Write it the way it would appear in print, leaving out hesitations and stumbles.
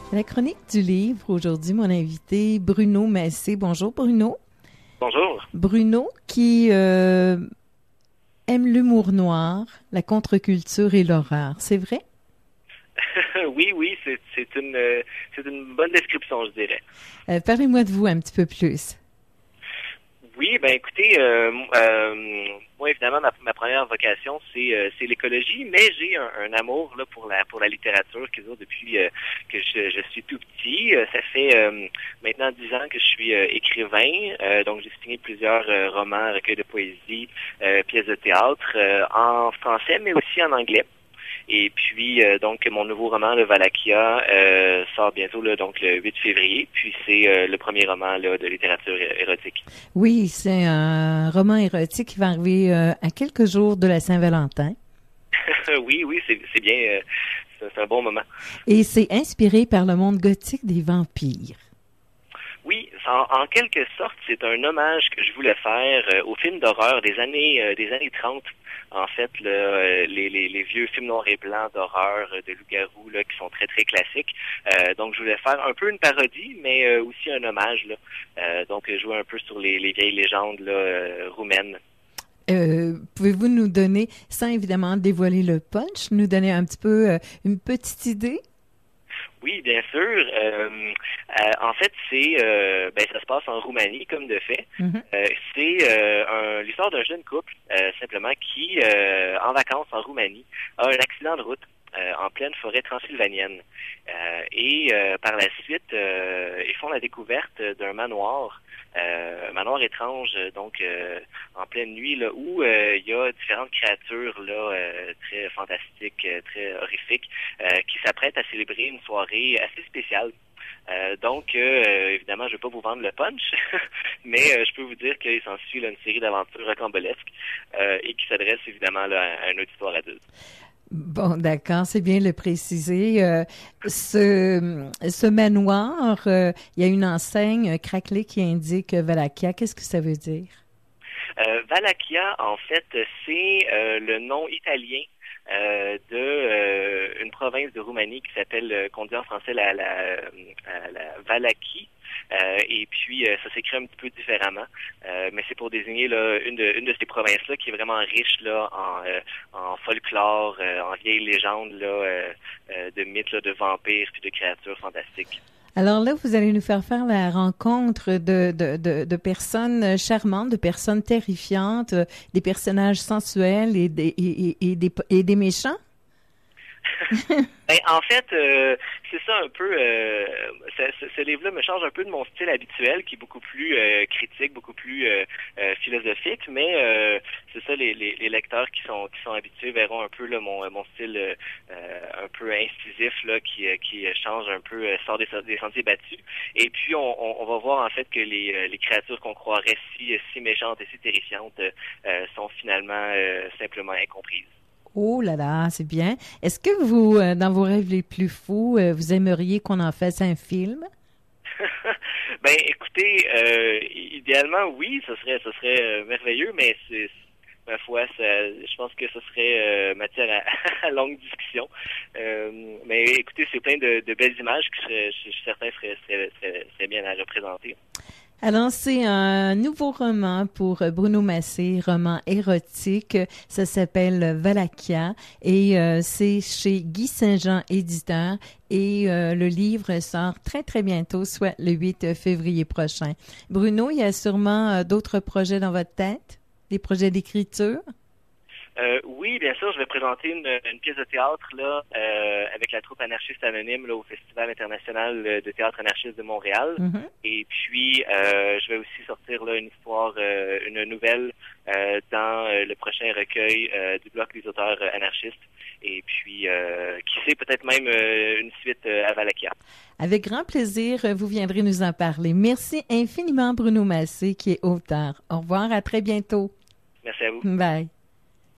La chronique du livre, aujourd'hui, mon invité, Bruno Massé. Bonjour, Bruno. Bonjour. Bruno qui aime l'humour noir, la contre-culture et l'horreur. C'est vrai? Oui, c'est une bonne description, je dirais. Parlez-moi de vous un petit peu plus. Oui, ben écoutez, moi évidemment ma première vocation c'est l'écologie, mais j'ai un amour là pour la littérature qui dure depuis que je suis tout petit. Ça fait maintenant 10 ans que je suis écrivain, donc j'ai signé plusieurs romans, recueils de poésie, pièces de théâtre en français, mais aussi en anglais. Et puis, donc, mon nouveau roman, le Valaquia, sort bientôt, là, donc le 8 février. Puis, c'est le premier roman là, de littérature érotique. Oui, c'est un roman érotique qui va arriver à quelques jours de la Saint-Valentin. Oui, c'est bien. C'est un bon moment. Et c'est inspiré par le monde gothique des vampires. Oui, en quelque sorte, c'est un hommage que je voulais faire aux films d'horreur des années 30. En fait, les vieux films noirs et blancs d'horreur, de loup-garou, là, qui sont très, très classiques. Donc, je voulais faire un peu une parodie, mais aussi un hommage, là. Donc, jouer un peu sur les vieilles légendes là, roumaines. Pouvez-vous nous donner, sans évidemment dévoiler le punch, nous donner un petit peu une petite idée? Oui, bien sûr. En fait, ça se passe en Roumanie, comme de fait. Mm-hmm. C'est l'histoire d'un jeune couple, simplement, qui, en vacances en Roumanie, a un accident de route en pleine forêt transylvanienne. Et par la suite, ils font la découverte d'un manoir. Un manoir étrange, donc en pleine nuit, là, où il y a différentes créatures là très fantastiques, très horrifiques, qui s'apprêtent à célébrer une soirée assez spéciale. Donc, évidemment, je ne vais pas vous vendre le punch, mais je peux vous dire qu'il s'ensuit là, une série d'aventures rocambolesques et qui s'adresse évidemment là, à un auditoire adulte. Bon, d'accord, c'est bien de le préciser. Ce manoir, il y a une enseigne craquelée qui indique Valaquia. Qu'est-ce que ça veut dire? Valaquia, en fait, c'est le nom italien de une province de Roumanie qui s'appelle, qu'on dit en français, la Valachie. Et puis, ça s'écrit un petit peu différemment, mais c'est pour désigner là, une de ces provinces-là qui est vraiment riche là en folklore, en vieilles légendes là, de mythes là, de vampires puis de créatures fantastiques. Alors là, vous allez nous faire la rencontre de personnes charmantes, de personnes terrifiantes, des personnages sensuels et des méchants? Ben, en fait, c'est ça un peu. Ce livre-là me change un peu de mon style habituel, qui est beaucoup plus critique, beaucoup plus philosophique. Mais c'est ça, les lecteurs qui sont habitués verront un peu là, mon style un peu incisif là, qui change un peu, sort des sentiers battus. Et puis on va voir en fait que les créatures qu'on croirait si méchantes et si terrifiantes sont finalement simplement incomprises. Oh là là, c'est bien. Est-ce que vous, dans vos rêves les plus fous, vous aimeriez qu'on en fasse un film? Ben, écoutez, idéalement, oui, ce serait merveilleux, mais ma foi, je pense que ce serait matière à longue discussion. Mais écoutez, c'est plein de belles images que je suis certain seraient bien à représenter. Alors, c'est un nouveau roman pour Bruno Massé, roman érotique. Ça s'appelle Valaquia et c'est chez Guy Saint-Jean, éditeur. Et le livre sort très, très bientôt, soit le 8 février prochain. Bruno, il y a sûrement d'autres projets dans votre tête? Des projets d'écriture? Oui, bien sûr, je vais présenter une pièce de théâtre là avec la troupe anarchiste anonyme là, au Festival international de théâtre anarchiste de Montréal. Mm-hmm. Et puis, je vais aussi sortir là une histoire, une nouvelle dans le prochain recueil du Bloc des auteurs anarchistes. Et puis, qui sait, peut-être même une suite à Valaquia. Avec grand plaisir, vous viendrez nous en parler. Merci infiniment, Bruno Massé, qui est auteur. Au revoir, à très bientôt. Merci à vous. Bye.